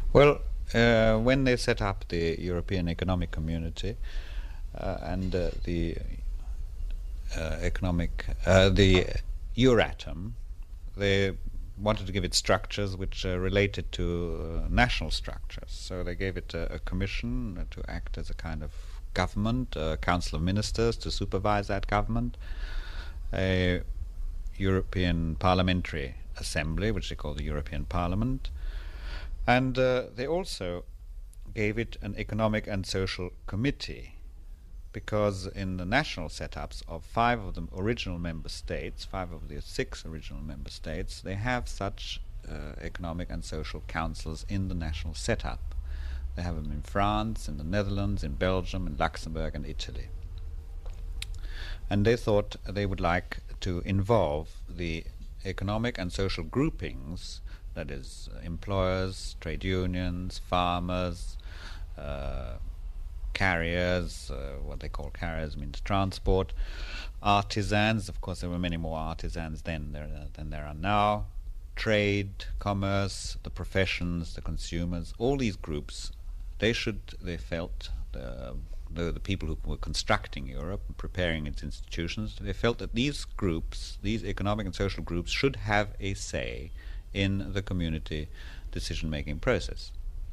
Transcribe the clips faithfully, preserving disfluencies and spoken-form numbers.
Well, uh, when they set up the European Economic Community uh, and uh, the uh, economic, uh, the Euratom, they wanted to give it structures which uh, related to uh, national structures. So they gave it a, a commission to act as a kind of government, a council of ministers to supervise that government, a European Parliamentary Assembly, which they call the European Parliament, and uh, they also gave it an economic and social committee, because in the national setups of five of the original member states, five of the six original member states, they have such uh, economic and social councils in the national setup. They have them in France, in the Netherlands, in Belgium, in Luxembourg and Italy. And they thought they would like to involve the economic and social groupings, that is, uh, employers, trade unions, farmers, uh, carriers, uh, what they call carriers means transport, artisans, of course there were many more artisans then there, uh, than there are now, trade, commerce, the professions, the consumers, all these groups, they should, they felt, the, the, the people who were constructing Europe and preparing its institutions, they felt that these groups, these economic and social groups, should have a say in the community decision-making process.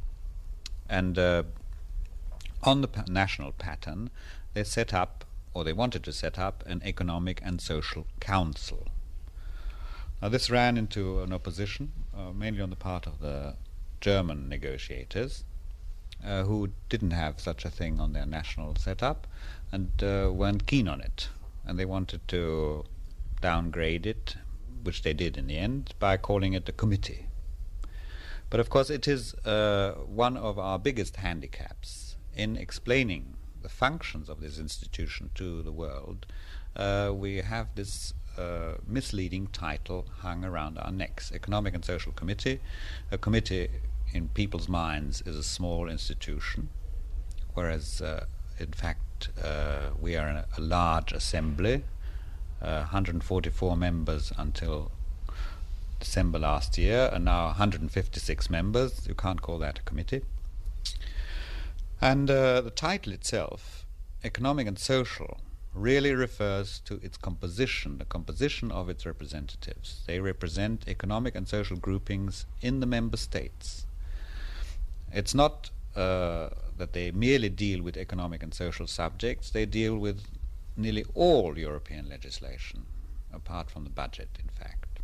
And uh, on the pa- national pattern, they set up, or they wanted to set up, an economic and social council. Now this ran into an opposition, uh, mainly on the part of the German negotiators, uh, who didn't have such a thing on their national setup and uh, weren't keen on it. And they wanted to downgrade it, which they did in the end, by calling it a committee. But of course it is uh, one of our biggest handicaps in explaining the functions of this institution to the world. Uh, we have this uh, misleading title hung around our necks, Economic and Social Committee. A committee in people's minds is a small institution, whereas uh, in fact uh, we are a, a large assembly, uh, one hundred forty-four members until December last year, and now one hundred fifty-six members. You can't call that a committee. And uh, the title itself, Economic and Social, really refers to its composition, the composition of its representatives. They represent economic and social groupings in the member states. It's not uh, that they merely deal with economic and social subjects, they deal with nearly all European legislation, apart from the budget, in fact.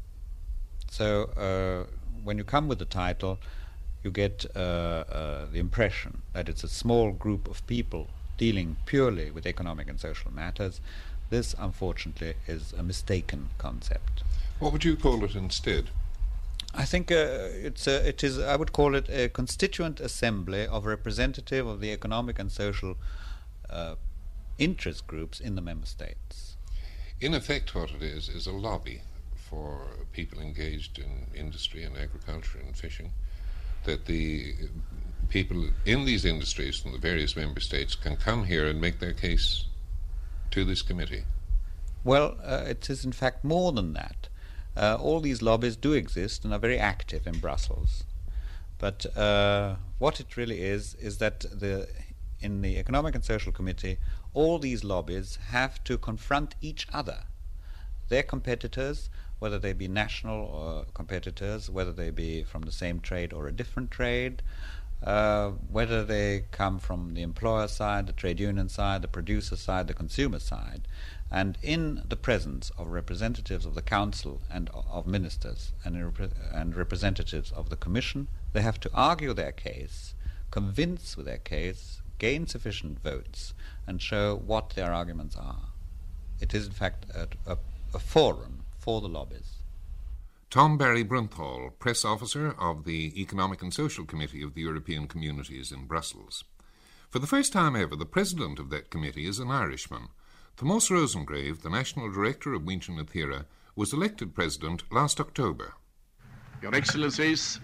So uh, when you come with the title, you get uh, uh, the impression that it's a small group of people dealing purely with economic and social matters. This, unfortunately, is a mistaken concept. What would you call it instead? I think uh, it's a, it is. I would call it a constituent assembly of representative of the economic and social uh, interest groups in the member states. In effect, what it is is a lobby for people engaged in industry and agriculture and fishing, that the people in these industries from the various member states can come here and make their case to this committee. Well, uh, it is in fact more than that. Uh, all these lobbies do exist and are very active in Brussels. But uh, what it really is, is that the, in the Economic and Social Committee, all these lobbies have to confront each other. Their competitors, whether they be national or competitors, whether they be from the same trade or a different trade, uh, whether they come from the employer side, the trade union side, the producer side, the consumer side. And in the presence of representatives of the Council and of ministers and, repre- and representatives of the Commission, they have to argue their case, convince with their case, gain sufficient votes, and show what their arguments are. It is in fact a, a, a forum for the lobbies. Tom Barry Brunthal, Press Officer of the Economic and Social Committee of the European Communities in Brussels. For the first time ever, the President of that committee is an Irishman. Tomas Rosengrave, the National Director of Winch na Tíre, was elected President last October. Your Excellencies,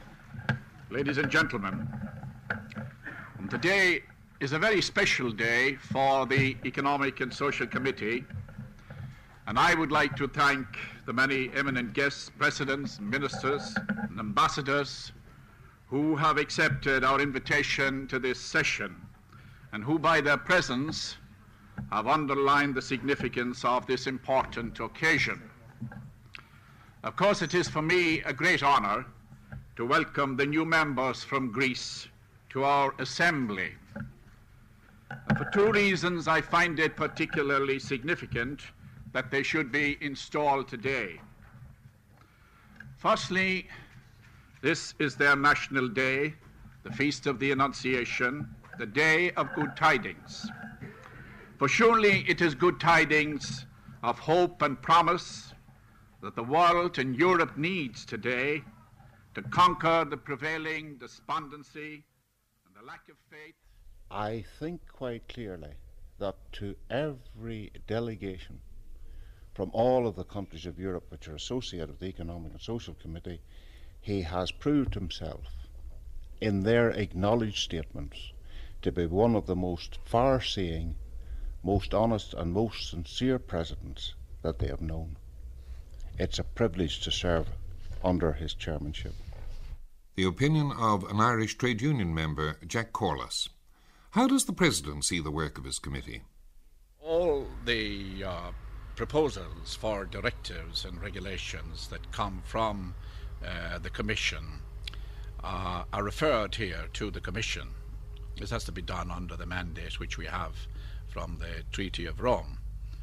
ladies and gentlemen, today is a very special day for the Economic and Social Committee, and I would like to thank the many eminent guests, presidents, ministers, and ambassadors who have accepted our invitation to this session and who by their presence have underlined the significance of this important occasion. Of course, it is for me a great honor to welcome the new members from Greece to our assembly. And for two reasons I find it particularly significant that they should be installed today. Firstly, this is their national day, the Feast of the Annunciation, the Day of Good Tidings. For surely it is good tidings of hope and promise that the world and Europe needs today to conquer the prevailing despondency and the lack of faith. I think quite clearly that to every delegation from all of the countries of Europe which are associated with the Economic and Social Committee, he has proved himself in their acknowledged statements to be one of the most far-seeing, most honest and most sincere presidents that they have known. It's a privilege to serve under his chairmanship. The opinion of an Irish trade union member, Jack Corliss. How does the President see the work of his committee? All the uh, proposals for directives and regulations that come from uh, the Commission uh, are referred here to the Commission. This has to be done under the mandate which we have from the Treaty of Rome.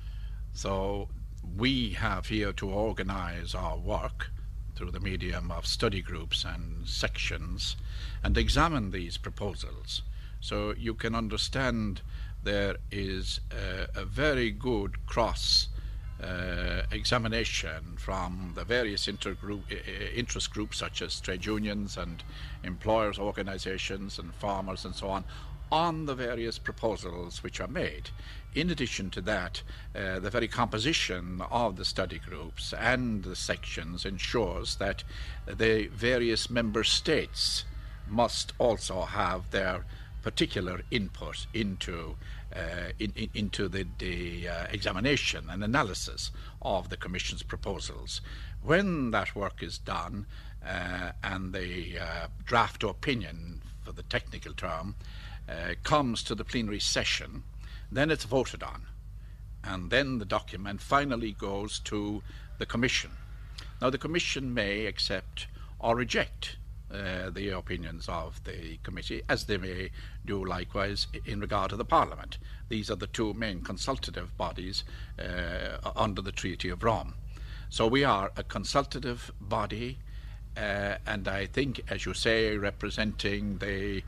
So we have here to organize our work through the medium of study groups and sections and examine these proposals. So you can understand there is a, a very good cross uh, examination from the various intergroup, uh, interest groups such as trade unions and employers organizations and farmers and so on on the various proposals which are made. In addition to that, uh, the very composition of the study groups and the sections ensures that the various member states must also have their particular input into uh, in, in, into the, the uh, examination and analysis of the Commission's proposals. When that work is done uh, and the uh, draft opinion, for the technical term, uh, comes to the plenary session, then it's voted on, and then the document finally goes to the Commission. Now, the Commission may accept or reject uh, the opinions of the committee, as they may do likewise in regard to the Parliament. These are the two main consultative bodies uh, under the Treaty of Rome. So we are a consultative body, uh, and I think, as you say, representing the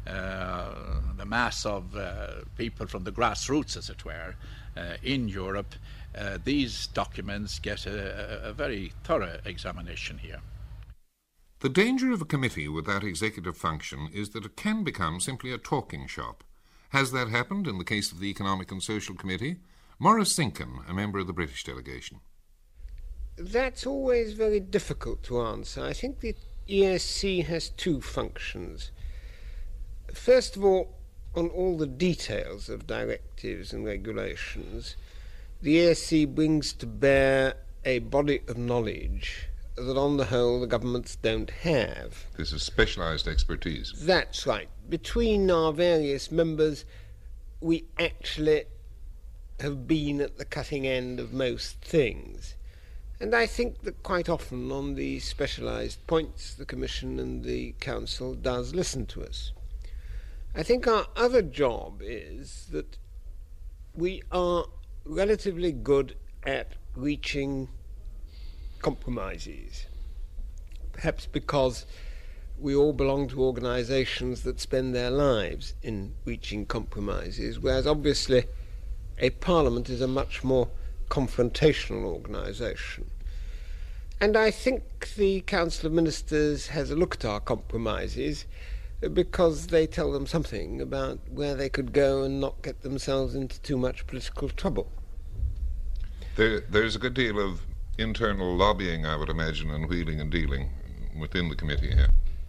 Uh, the mass of uh, people from the grassroots, as it were, uh, in Europe. Uh, these documents get a, a very thorough examination here. The danger of a committee with that executive function is that it can become simply a talking shop. Has that happened in the case of the Economic and Social Committee? Maurice Zinken, a member of the British delegation. That's always very difficult to answer. I think the E S C has two functions. First of all, on all the details of directives and regulations, the E S C brings to bear a body of knowledge that on the whole the governments don't have. This is specialised expertise. That's right. Between our various members, we actually have been at the cutting end of most things. And I think that quite often on the specialised points, the Commission and the Council does listen to us. I think our other job is that we are relatively good at reaching compromises, perhaps because we all belong to organisations that spend their lives in reaching compromises, whereas obviously a parliament is a much more confrontational organisation. And I think the Council of Ministers has a look at our compromises because they tell them something about where they could go and not get themselves into too much political trouble. There, there's a good deal of internal lobbying, I would imagine, and wheeling and dealing within the committee here.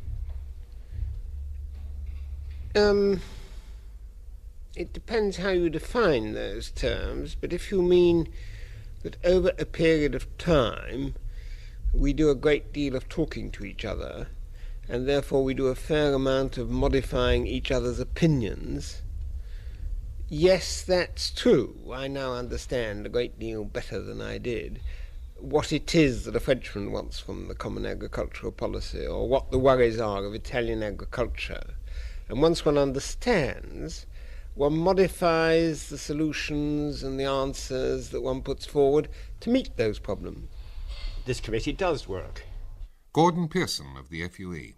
Um, it depends how you define those terms, but if you mean that over a period of time we do a great deal of talking to each other, and therefore we do a fair amount of modifying each other's opinions. Yes, that's true. I now understand a great deal better than I did what it is that a Frenchman wants from the common agricultural policy, or what the worries are of Italian agriculture. And once one understands, one modifies the solutions and the answers that one puts forward to meet those problems. This committee does work. Gordon Pearson of the F U E.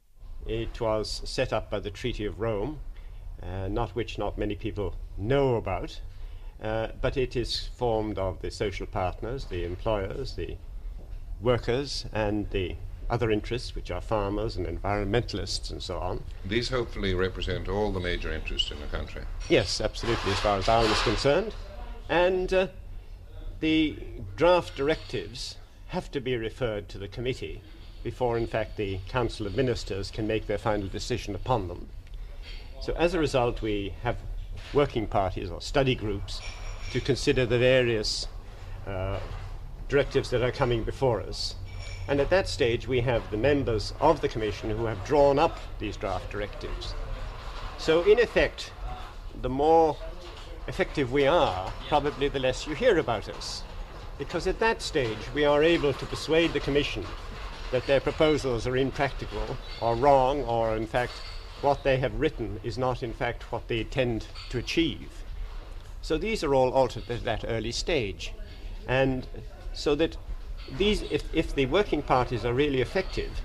It was set up by the Treaty of Rome, uh, not which not many people know about. Uh, but it is formed of the social partners, the employers, the workers, and the other interests, which are farmers and environmentalists and so on. These hopefully represent all the major interests in the country. Yes, absolutely, as far as Ireland is concerned. And uh, the draft directives have to be referred to the committee before, in fact, the Council of Ministers can make their final decision upon them. So as a result, we have working parties or study groups to consider the various uh, directives that are coming before us. And at that stage we have the members of the Commission who have drawn up these draft directives. So in effect, the more effective we are, probably the less you hear about us. Because at that stage we are able to persuade the Commission that their proposals are impractical or wrong, or in fact what they have written is not in fact what they intend to achieve. So these are all altered at that early stage. And so that these, if, if the working parties are really effective,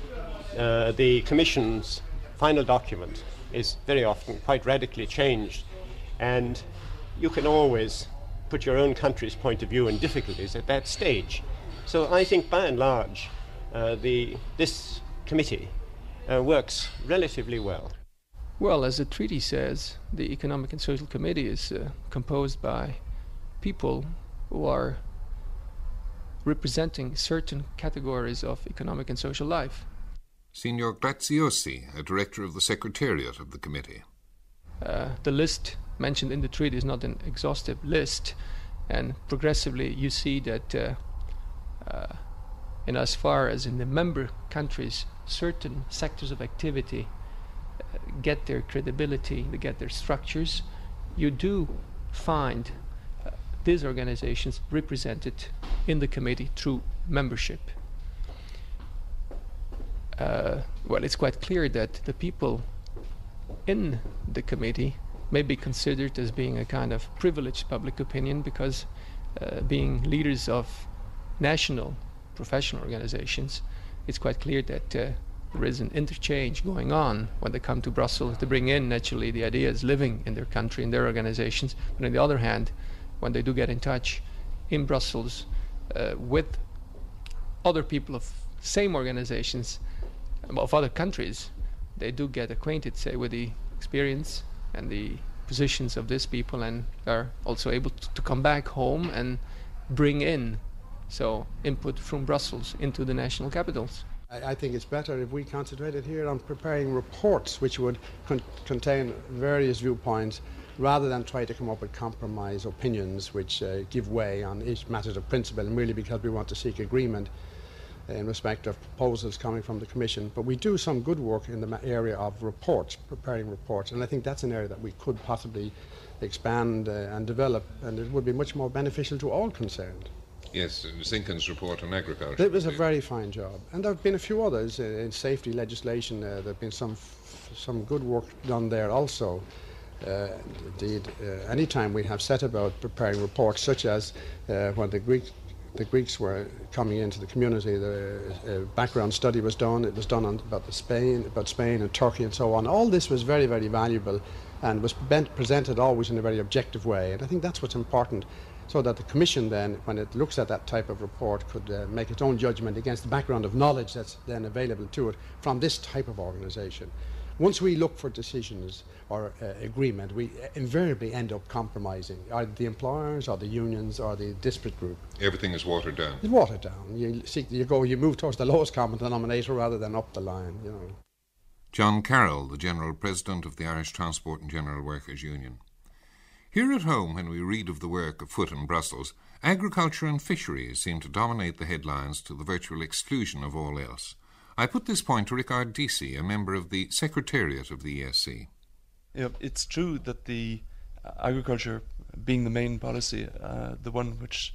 uh, the Commission's final document is very often quite radically changed, and you can always put your own country's point of view in difficulties at that stage. So I think by and large uh, the, this committee Uh, works relatively well. Well, as the treaty says, the Economic and Social Committee is uh, composed by people who are representing certain categories of economic and social life. Signor Graziosi, a director of the Secretariat of the committee. Uh, the list mentioned in the treaty is not an exhaustive list, and progressively you see that uh, uh, in as far as in the member countries, certain sectors of activity uh, get their credibility, they get their structures, you do find uh, these organizations represented in the committee through membership. Uh, well, it's quite clear that the people in the committee may be considered as being a kind of privileged public opinion, because uh, being leaders of national professional organizations, it's quite clear that uh, there is an interchange going on when they come to Brussels to bring in naturally the ideas living in their country, in their organizations. But on the other hand, when they do get in touch in Brussels uh, with other people of same organizations of other countries, they do get acquainted, say, with the experience and the positions of these people, and are also able to, to come back home and bring in so input from Brussels into the national capitals. I, I think it's better if we concentrated here on preparing reports which would con- contain various viewpoints, rather than try to come up with compromise opinions which uh, give way on each matters of principle, merely because we want to seek agreement in respect of proposals coming from the Commission. But we do some good work in the area of reports, preparing reports, and I think that's an area that we could possibly expand uh, and develop, and it would be much more beneficial to all concerned. Yes, Zinken's report on agriculture. It was a very fine job, and there have been a few others uh, in safety legislation. Uh, there have been some f- some good work done there also. Uh, indeed, uh, any time we have set about preparing reports, such as uh, when the Greek the Greeks were coming into the community, the uh, background study was done. It was done on about the Spain, about Spain and Turkey and so on. All this was very, very valuable, and was bent, presented always in a very objective way. And I think that's what's important, so that the Commission then, when it looks at that type of report, could uh, make its own judgment against the background of knowledge that's then available to it from this type of organisation. Once we look for decisions or uh, agreement, we invariably end up compromising, either the employers or the unions or the disparate group. Everything is watered down. It's watered down. You seek, you go, you move towards the lowest common denominator rather than up the line. You know. John Carroll, the General President of the Irish Transport and General Workers Union. Here at home, when we read of the work afoot in Brussels, agriculture and fisheries seem to dominate the headlines to the virtual exclusion of all else. I put this point to Ricard Deasy, a member of the Secretariat of the E S C. Yeah, it's true that the uh, agriculture, being the main policy, uh, the one which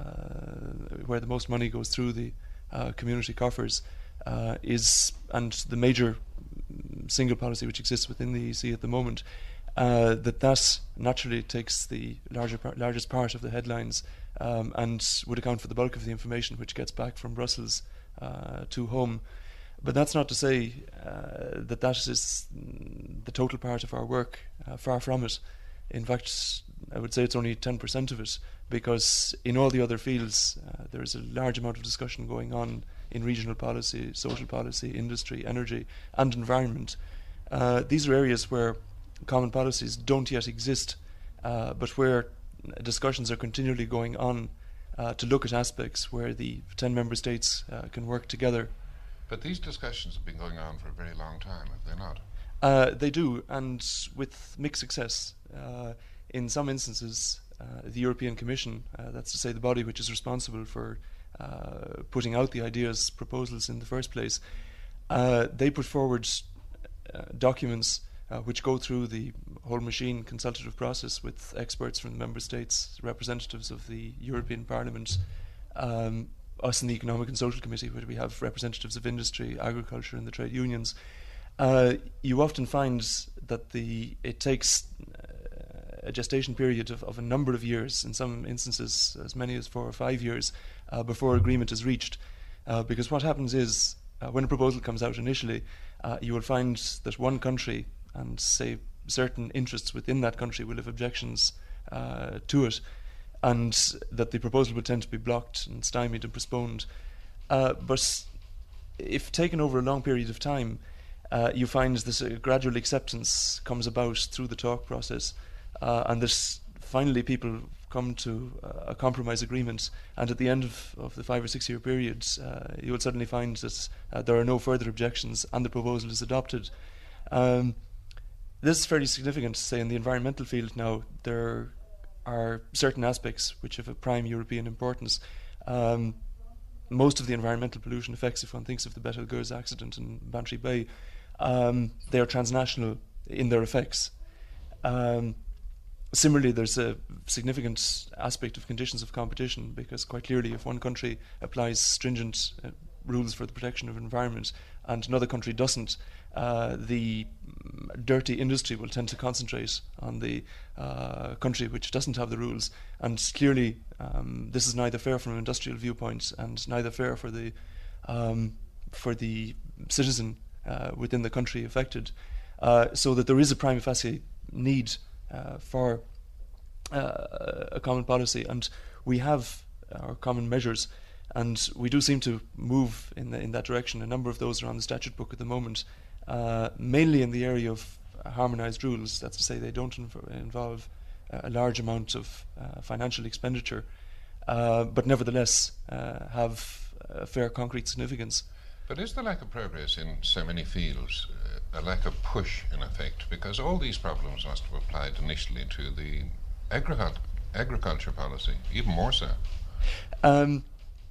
uh, where the most money goes through the uh, community coffers, uh, is and the major single policy which exists within the E C at the moment, uh, that that naturally takes the larger par- largest part of the headlines, um, and would account for the bulk of the information which gets back from Brussels uh, to home. But that's not to say uh, that that is the total part of our work. Uh, far from it. In fact, I would say it's only ten percent of it, because in all the other fields uh, there is a large amount of discussion going on in regional policy, social policy, industry, energy and environment. Uh, these are areas where common policies don't yet exist, uh, but where discussions are continually going on uh, to look at aspects where the ten member states uh, can work together. But these discussions have been going on for a very long time, have they not? Uh, they do, and with mixed success. Uh, in some instances, uh, the European Commission, uh, that's to say the body which is responsible for uh, putting out the ideas, proposals in the first place, uh, they put forward uh, documents uh, which go through the whole machine consultative process with experts from the member states, representatives of the European Parliament, um, us in the Economic and Social Committee, where we have representatives of industry, agriculture and the trade unions. Uh, you often find that the it takes uh, a gestation period of, of a number of years, in some instances as many as four or five years, uh, before agreement is reached. Uh, because what happens is, uh, when a proposal comes out initially, uh, you will find that one country, and say certain interests within that country, will have objections uh, to it, and that the proposal will tend to be blocked and stymied and postponed. Uh, but if taken over a long period of time, uh, you find this uh, gradual acceptance comes about through the talk process, uh, and this finally people come to uh, a compromise agreement, and at the end of, of the five or six year period, uh, you will suddenly find that uh, there are no further objections and the proposal is adopted. Um, this is fairly significant. Say in the environmental field now, there are certain aspects which have a prime European importance. Um, most of the environmental pollution effects, if one thinks of the Betelgeuse accident in Bantry Bay, um, they are transnational in their effects. Um, similarly, there's a significant aspect of conditions of competition, because quite clearly if one country applies stringent uh, rules for the protection of environment and another country doesn't, uh, the dirty industry will tend to concentrate on the uh, country which doesn't have the rules, and clearly um, this is neither fair from an industrial viewpoint and neither fair for the um, for the citizen uh, within the country affected, uh, so that there is a prima facie need uh, for uh, a common policy, and we have our common measures, and we do seem to move in the, in that direction. A number of those are on the statute book at the moment, uh, mainly in the area of harmonised rules. That's to say, they don't inv- involve uh, a large amount of uh, financial expenditure, uh, but nevertheless uh, have a fair concrete significance. But is the lack of progress in so many fields uh, a lack of push, in effect? Because all these problems must have applied initially to the agricult- agriculture policy, even more so. Um,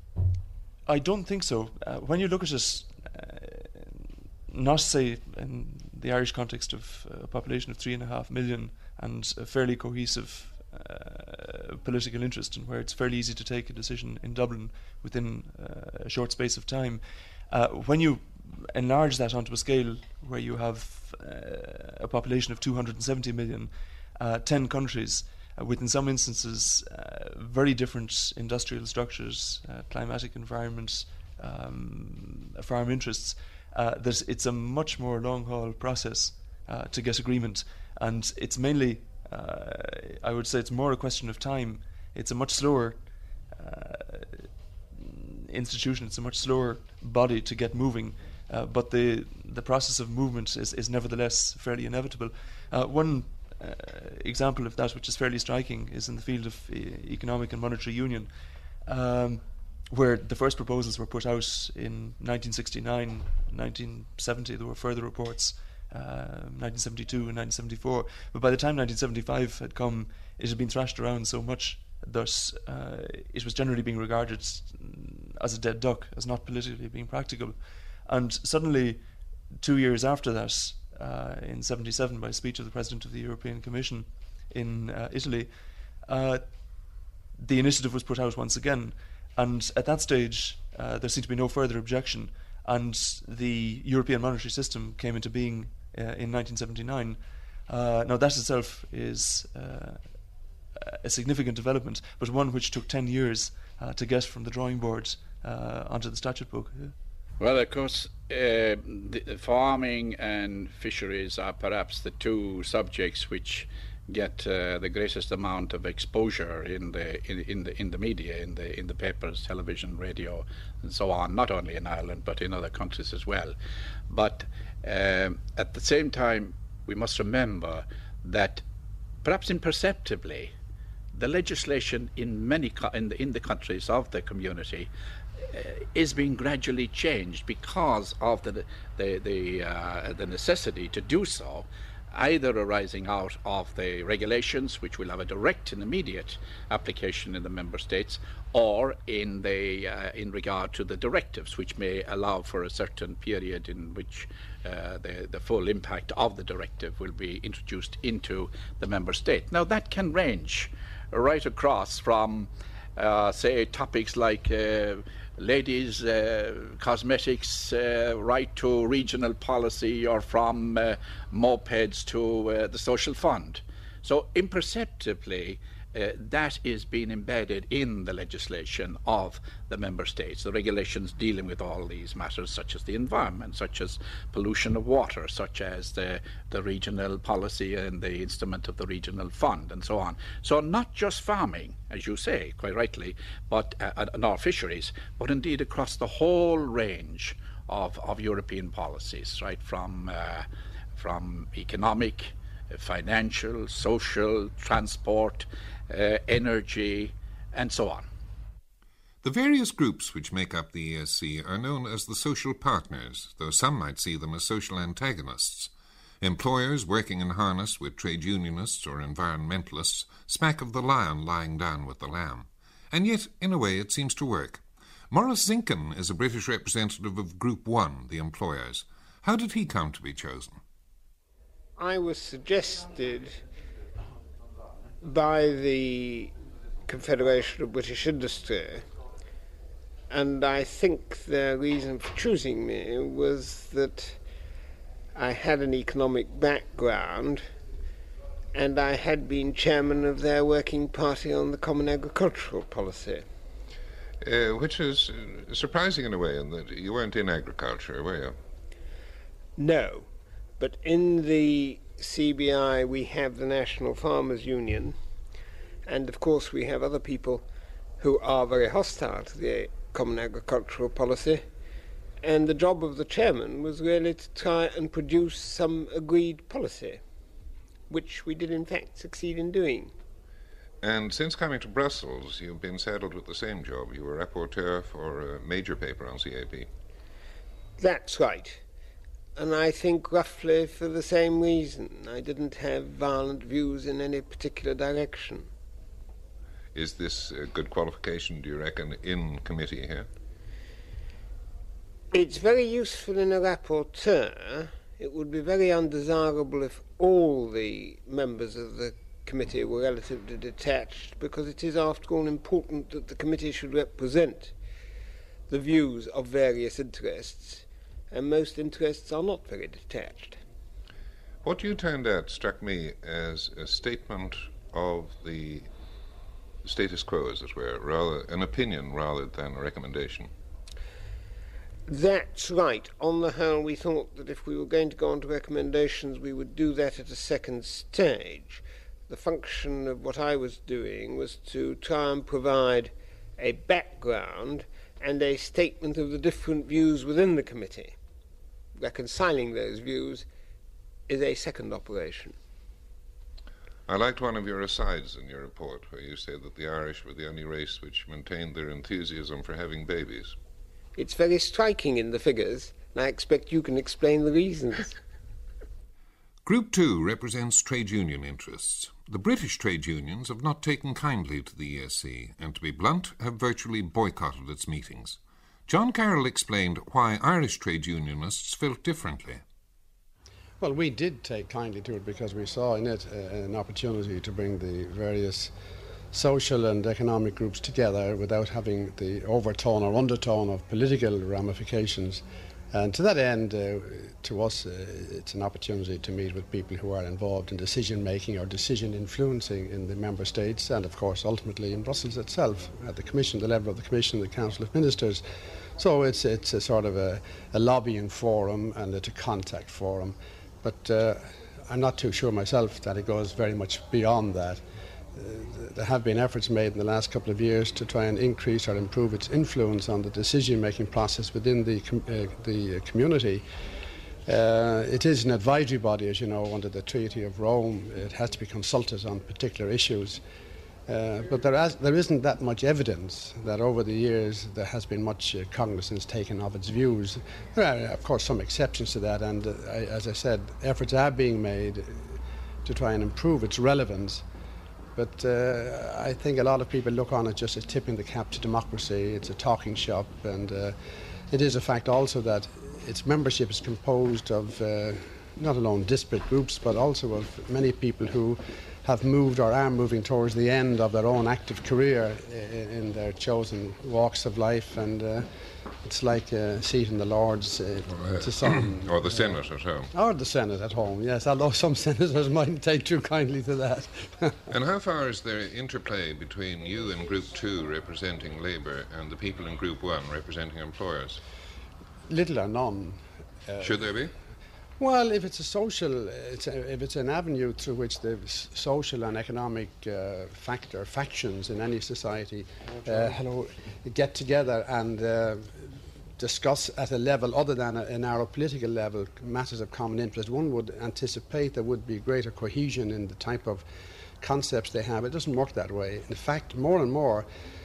I don't think so. Uh, when you look at it, uh, not say in the Irish context of a population of three and a half million and a fairly cohesive uh, political interest, and where it's fairly easy to take a decision in Dublin within uh, a short space of time, uh, when you enlarge that onto a scale where you have uh, a population of two hundred seventy million, uh, ten countries, Uh, with in some instances uh, very different industrial structures, uh, climatic environments, um, farm interests, uh, that it's a much more long-haul process uh, to get agreement. And it's mainly, uh, I would say it's more a question of time. It's a much slower uh, institution, it's a much slower body to get moving, uh, but the, the process of movement is, is nevertheless fairly inevitable. Uh, one Uh, example of that, which is fairly striking, is in the field of e- economic and monetary union, um, where the first proposals were put out in nineteen sixty-nine, nineteen seventy. There were further reports, uh, nineteen seventy-two and nineteen seventy-four. But by the time nineteen seventy-five had come, it had been thrashed around so much that uh, it was generally being regarded as a dead duck, as not politically being practical. And suddenly, two years after that, uh, in seventy-seven, by a speech of the President of the European Commission in uh, Italy, uh, the initiative was put out once again. And at that stage, uh, there seemed to be no further objection, and the European monetary system came into being uh, in nineteen seventy-nine. Uh, now, that itself is uh, a significant development, but one which took ten years uh, to get from the drawing board uh, onto the statute book. Yeah. Well, of course, uh, the farming and fisheries are perhaps the two subjects which get uh, the greatest amount of exposure in the in, in the in the media, in the in the papers, television, radio, and so on. Not only in Ireland but in other countries as well. But um, at the same time, we must remember that perhaps imperceptibly, the legislation in many co- in the in the countries of the community uh, is being gradually changed because of the the the, uh, the necessity to do so, either arising out of the regulations, which will have a direct and immediate application in the member states, or in the uh, in regard to the directives, which may allow for a certain period in which uh, the, the full impact of the directive will be introduced into the member state. Now, that can range right across from, uh, say, topics like uh, ladies' uh, cosmetics, uh, right to regional policy, or from uh, mopeds to uh, the social fund. So imperceptibly, uh, that is being embedded in the legislation of the member states, the regulations dealing with all these matters, such as the environment, such as pollution of water, such as the, the regional policy and the instrument of the regional fund, and so on. So not just farming, as you say, quite rightly, but uh, nor fisheries, but indeed across the whole range of, of European policies, right, from uh, from economic, uh, financial, social, transport, uh, energy, and so on. The various groups which make up the E S C are known as the social partners, though some might see them as social antagonists. Employers working in harness with trade unionists or environmentalists smack of the lion lying down with the lamb. And yet, in a way, it seems to work. Maurice Zinken is a British representative of Group One, the employers. How did he come to be chosen? I was suggested by the Confederation of British Industry, and I think their reason for choosing me was that I had an economic background and I had been chairman of their working party on the Common Agricultural Policy. Uh, which is surprising in a way, in that you weren't in agriculture, were you? No, but in the C B I we have the National Farmers Union, and of course we have other people who are very hostile to the Common Agricultural Policy, and the job of the chairman was really to try and produce some agreed policy, which we did in fact succeed in doing. And since coming to Brussels, you've been saddled with the same job. You were rapporteur for a major paper on C A P. That's right. And I think roughly for the same reason. I didn't have violent views in any particular direction. Is this a good qualification, do you reckon, in committee here? It's very useful in a rapporteur. It would be very undesirable if all the members of the committee were relatively detached, because it is after all important that the committee should represent the views of various interests, and most interests are not very detached. What you turned out struck me as a statement of the status quo, as it were, rather an opinion rather than a recommendation. That's right. On the whole, we thought that if we were going to go on to recommendations, we would do that at a second stage. The function of what I was doing was to try and provide a background and a statement of the different views within the committee. Reconciling those views is a second operation. I liked one of your asides in your report, where you said that the Irish were the only race which maintained their enthusiasm for having babies. It's very striking in the figures, and I expect you can explain the reasons. Group two represents trade union interests. The British trade unions have not taken kindly to the E S C, and to be blunt, have virtually boycotted its meetings. John Carroll explained why Irish trade unionists felt differently. Well, we did take kindly to it because we saw in it uh, an opportunity to bring the various social and economic groups together without having the overtone or undertone of political ramifications. And to that end, uh, to us, uh, it's an opportunity to meet with people who are involved in decision making or decision influencing in the member states, and of course ultimately in Brussels itself, at the Commission, the level of the Commission, the Council of Ministers. So it's it's a sort of a, a lobbying forum, and it's a contact forum. But uh, I'm not too sure myself that it goes very much beyond that. Uh, there have been efforts made in the last couple of years to try and increase or improve its influence on the decision-making process within the com uh, the community. Uh, it is an advisory body, as you know, under the Treaty of Rome. It has to be consulted on particular issues. Uh, but there, has, there isn't that much evidence that over the years there has been much uh, cognizance taken of its views. There are, of course, some exceptions to that, and uh, I, as I said, efforts are being made to try and improve its relevance. But uh, I think a lot of people look on it just as tipping the cap to democracy. It's a talking shop, and uh, it is a fact also that its membership is composed of uh, not alone disparate groups, but also of many people who have moved or are moving towards the end of their own active career in, in their chosen walks of life, and uh, it's like a seat in the Lords uh, uh, to some. Or the Senate at home. Or the Senate at home, yes, although some senators mightn't take too kindly to that. And how far is there interplay between you in Group two representing Labour and the people in Group one representing employers? Little or none. Uh, Should there be? Well, if it's a social, it's a, if it's an avenue through which the social and economic uh, factor factions in any society uh, hello, get together and uh, discuss at a level other than a, a narrow political level matters of common interest, one would anticipate there would be greater cohesion in the type of concepts they have. It doesn't work that way. In fact, more and more,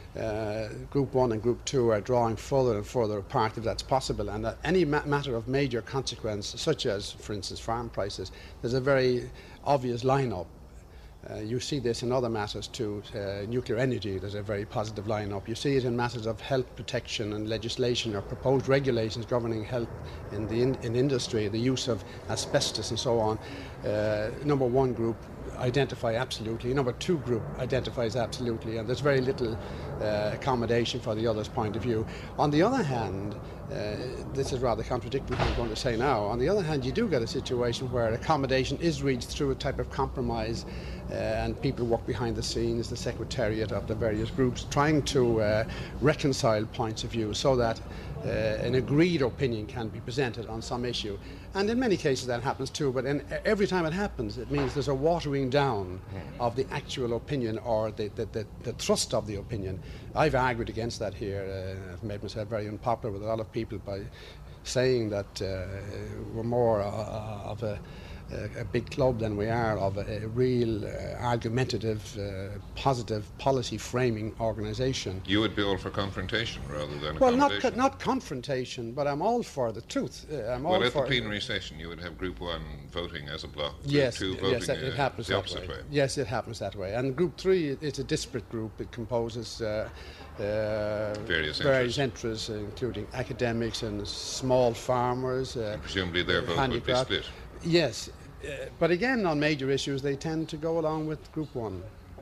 Uh, Group one and Group two are drawing further and further apart if that's possible, and that any ma matter of major consequence, such as, for instance, farm prices, there's a very obvious line-up. Uh, you see this in other matters too. Uh, nuclear energy, there's a very positive line-up. You see it in matters of health protection and legislation or proposed regulations governing health in the in, in industry, the use of asbestos and so on. Uh, number one group identify absolutely. Number two group identifies absolutely, and there's very little uh, accommodation for the other's point of view. On the other hand, uh, this is rather contradictory what I'm going to say now. On the other hand, you do get a situation where accommodation is reached through a type of compromise, uh, and people work behind the scenes, the secretariat of the various groups, trying to uh, reconcile points of view so that Uh, an agreed opinion can be presented on some issue. And in many cases that happens too, but in, every time it happens it means there's a watering down of the actual opinion or the, the, the, the thrust of the opinion. I've argued against that here. Uh, I've made myself very unpopular with a lot of people by saying that uh, we're more uh, of a a big club than we are of a, a real uh, argumentative, uh, positive policy framing organisation. You would be all for confrontation rather than well, not accommodation. co not confrontation, but I'm all for the truth. Uh, I'm well, all at for the plenary session, you would have Group One voting as a block. Yes, two voting yes, it, it happens uh, the that opposite way. way. Yes, it happens that way. And Group Three, it's a disparate group. It composes uh, uh, various, various interests. interests, including academics and small farmers. Uh, and presumably their vote would be split. Yes. Uh, but again, on major issues, they tend to go along with Group One.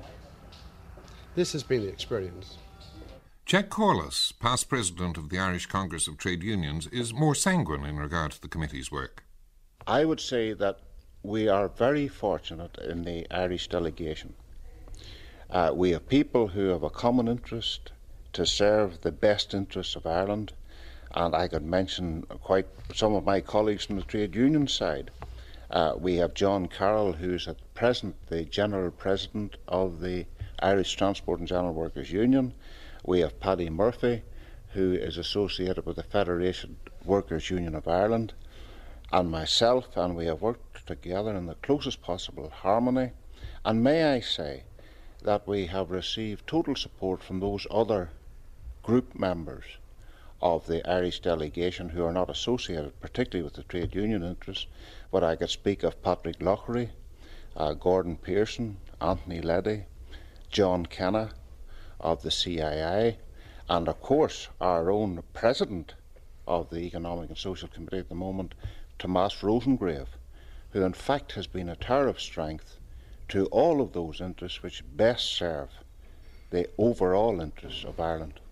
This has been the experience. Jack Corliss, past president of the Irish Congress of Trade Unions, is more sanguine in regard to the committee's work. I would say that we are very fortunate in the Irish delegation. Uh, we have people who have a common interest to serve the best interests of Ireland, and I could mention quite some of my colleagues from the trade union side. Uh, we have John Carroll, who's at present the General President of the Irish Transport and General Workers Union. We have Paddy Murphy, who is associated with the Federation Workers Union of Ireland, and myself, and we have worked together in the closest possible harmony. And may I say that we have received total support from those other group members of the Irish delegation who are not associated particularly with the trade union interests, but I could speak of Patrick Loughery, uh, Gordon Pearson, Anthony Leddy, John Kenna of the C I I, And of course, our own president of the Economic and Social Committee at the moment, Tomas Rosengrave, who in fact has been a tower of strength to all of those interests which best serve the overall interests of Ireland.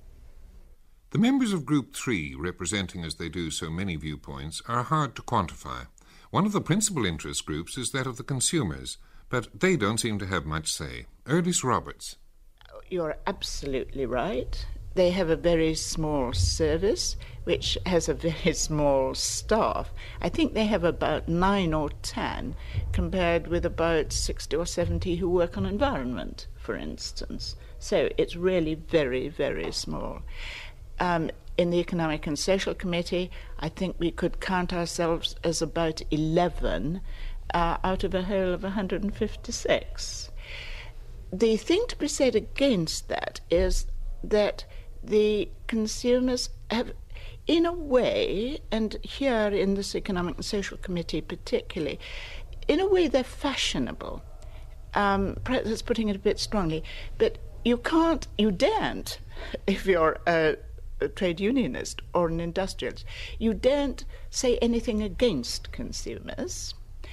The members of Group three, representing as they do so many viewpoints, are hard to quantify. One of the principal interest groups is that of the consumers, but they don't seem to have much say. Erdis Roberts. You're absolutely right. They have a very small service, which has a very small staff. I think they have about nine or ten, compared with about sixty or seventy who work on environment, for instance. So it's really very, very small. Um, in the Economic and Social Committee, I think we could count ourselves as about eleven uh, out of a whole of one hundred fifty-six. The thing to be said against that is that the consumers have, in a way, and here in this Economic and Social Committee particularly, in a way they're fashionable. Um, perhaps that's putting it a bit strongly, but you can't, you daren't, if you're a, a trade unionist or an industrialist, you daren't say anything against consumers.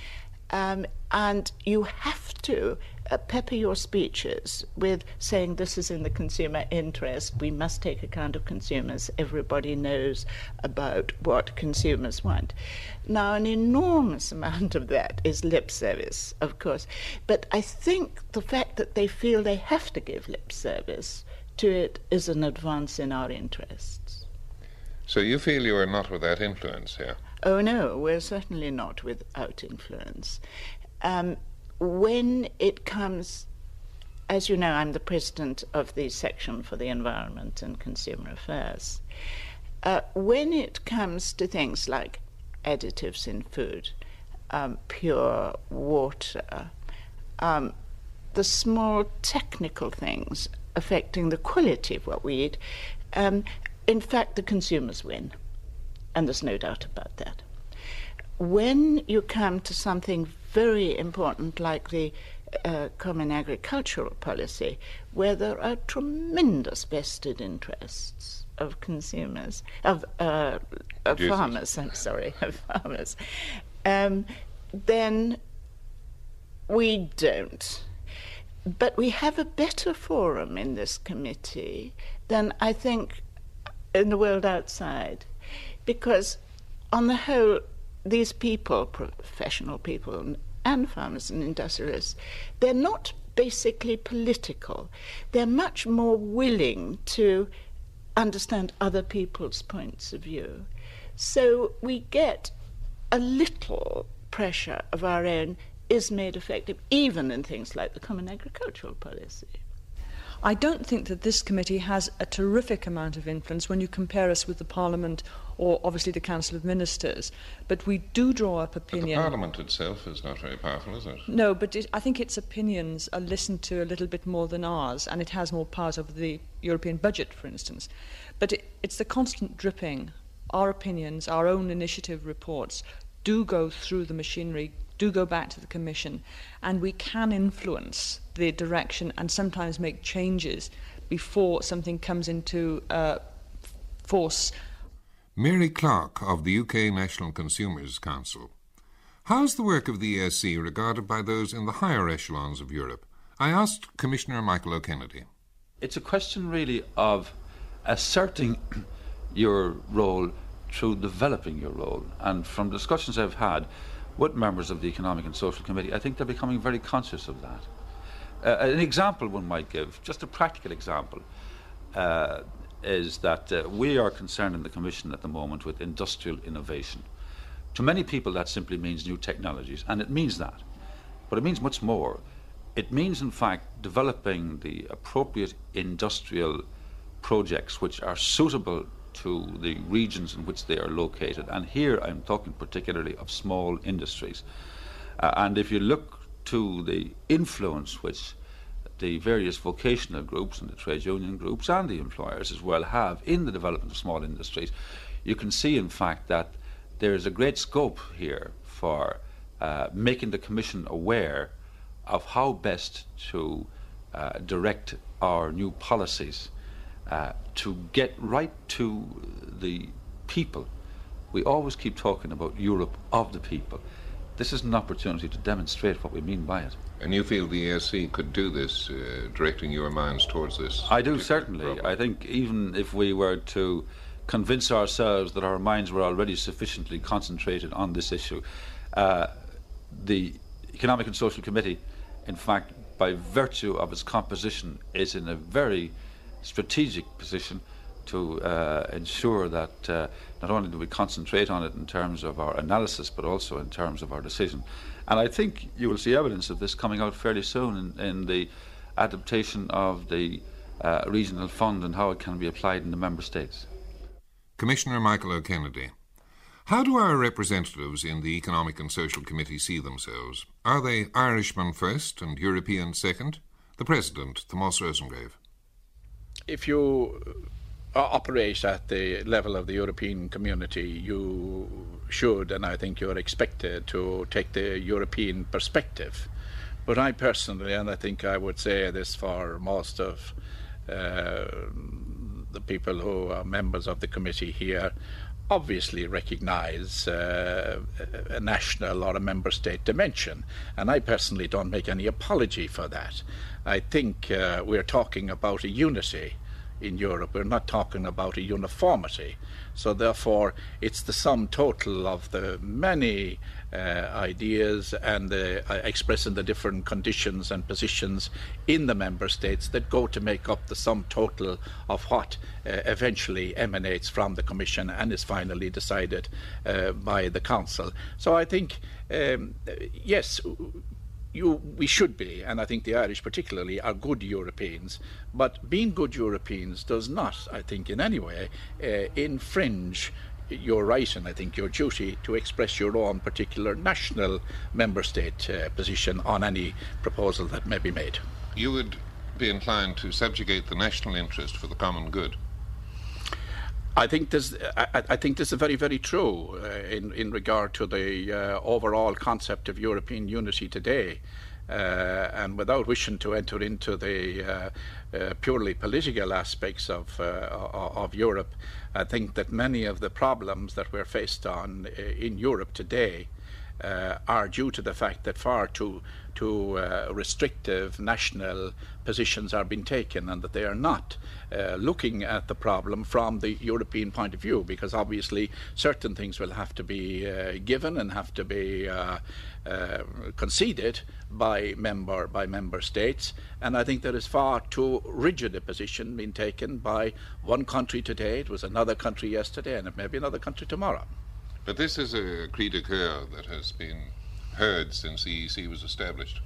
Um, and you have to uh, pepper your speeches with saying this is in the consumer interest, we must take account of consumers, everybody knows about what consumers want. Now, an enormous amount of that is lip service, of course, but I think the fact that they feel they have to give lip service to it is an advance in our interests. So you feel you are not without influence here? Oh no, we're certainly not without influence. Um, when it comes, as you know, I'm the president of the section for the Environment and Consumer Affairs. Uh, when it comes to things like additives in food, um, pure water, um, the small technical things affecting the quality of what we eat, um, in fact, the consumers win. And there's no doubt about that. When you come to something very important like the uh, Common Agricultural Policy, where there are tremendous vested interests of consumers, of, uh, of farmers, I'm sorry, of farmers, um, then we don't. But we have a better forum in this committee than I think in the world outside. Because on the whole, these people, professional people and farmers and industrialists, they're not basically political. They're much more willing to understand other people's points of view. So we get a little pressure of our own is made effective, even in things like the Common Agricultural Policy. I don't think that this committee has a terrific amount of influence when you compare us with the Parliament or obviously the Council of Ministers, but we do draw up opinion. But the Parliament itself is not very powerful, is it? No, but it, I think its opinions are listened to a little bit more than ours, and it has more powers over the European budget, for instance. But it, it's the constant dripping. Our opinions, our own initiative reports, do go through the machinery, do go back to the Commission, and we can influence the direction and sometimes make changes before something comes into uh, force. Mary Clark of the U K National Consumers Council. How's the work of the E S C regarded by those in the higher echelons of Europe? I asked Commissioner Michael O'Kennedy. It's a question really of asserting your role through developing your role. And from discussions I've had with members of the Economic and Social Committee, I think they're becoming very conscious of that. Uh, an example one might give, just a practical example, uh, is that uh, we are concerned in the Commission at the moment with industrial innovation. To many people that simply means new technologies, and it means that. But it means much more. It means, in fact, developing the appropriate industrial projects which are suitable to the regions in which they are located. And here I'm talking particularly of small industries. Uh, and if you look to the influence which the various vocational groups and the trade union groups and the employers as well have in the development of small industries, you can see in fact that there is a great scope here for uh, making the Commission aware of how best to uh, direct our new policies uh, to get right to the people. We always keep talking about Europe of the people. This is an opportunity to demonstrate what we mean by it. And you feel the A S C could do this, uh, directing your minds towards this? I do, certainly. problem. I think even if we were to convince ourselves that our minds were already sufficiently concentrated on this issue, uh, the Economic and Social Committee, in fact, by virtue of its composition, is in a very strategic position to uh, ensure that uh, not only do we concentrate on it in terms of our analysis, but also in terms of our decision. And I think you will see evidence of this coming out fairly soon in, in the adaptation of the uh, regional fund and how it can be applied in the member states. Commissioner Michael O'Kennedy, how do our representatives in the Economic and Social Committee see themselves? Are they Irishmen first and Europeans second? The President, Tomás Rosengrave. If you operate at the level of the European community, you should, and I think you're expected to take the European perspective. But I personally, and I think I would say this for most of uh, the people who are members of the committee here, obviously recognise uh, a national or a member state dimension, and I personally don't make any apology for that. I think uh, we're talking about a unity in Europe. We're not talking about a uniformity. So therefore it's the sum total of the many uh, ideas and the, uh, expressing the different conditions and positions in the member states that go to make up the sum total of what uh, eventually emanates from the Commission and is finally decided uh, by the Council. So I think um, yes, You, we should be, and I think the Irish particularly, are good Europeans, but being good Europeans does not, I think, in any way uh, infringe your right and I think your duty to express your own particular national member state uh, position on any proposal that may be made. You would be inclined to subjugate the national interest for the common good? I think this. I, I think this is very, very true uh, in in regard to the uh, overall concept of European unity today. Uh, and without wishing to enter into the uh, uh, purely political aspects of uh, of Europe, I think that many of the problems that we're faced on uh, in Europe today uh, are due to the fact that far too too uh, restrictive national positions are being taken, and that they are not uh, looking at the problem from the European point of view, because obviously certain things will have to be uh, given and have to be uh, uh, conceded by member by member states, and I think there is far too rigid a position being taken by one country today. It was another country yesterday, and it may be another country tomorrow. But this is a cri de coeur that has been heard since the E E C was established.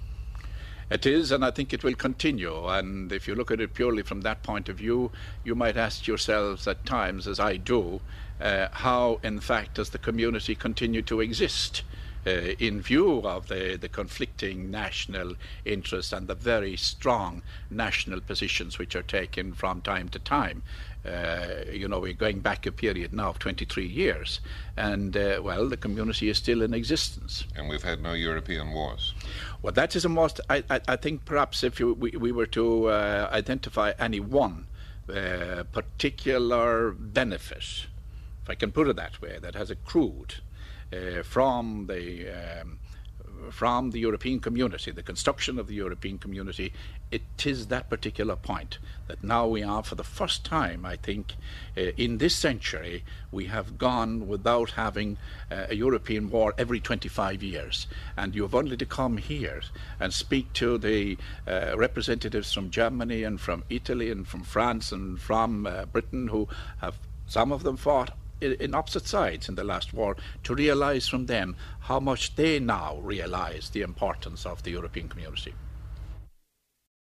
It is, and I think it will continue. And if you look at it purely from that point of view, you might ask yourselves at times, as I do, uh, how in fact does the community continue to exist uh, in view of the, the conflicting national interests and the very strong national positions which are taken from time to time. Uh, you know, we're going back a period now of twenty-three years, and uh, well, the community is still in existence. And we've had no European wars. Well, that is a most, I, I, I think perhaps if you, we, we were to uh, identify any one uh, particular benefit, if I can put it that way, that has accrued uh, from the um, from the European community, the construction of the European community, it is that particular point that now we are, for the first time, I think, uh, in this century, we have gone without having uh, a European war every twenty-five years. And you have only to come here and speak to the uh, representatives from Germany and from Italy and from France and from uh, Britain, who have, some of them fought in opposite sides in the last war, to realise from them how much they now realise the importance of the European community.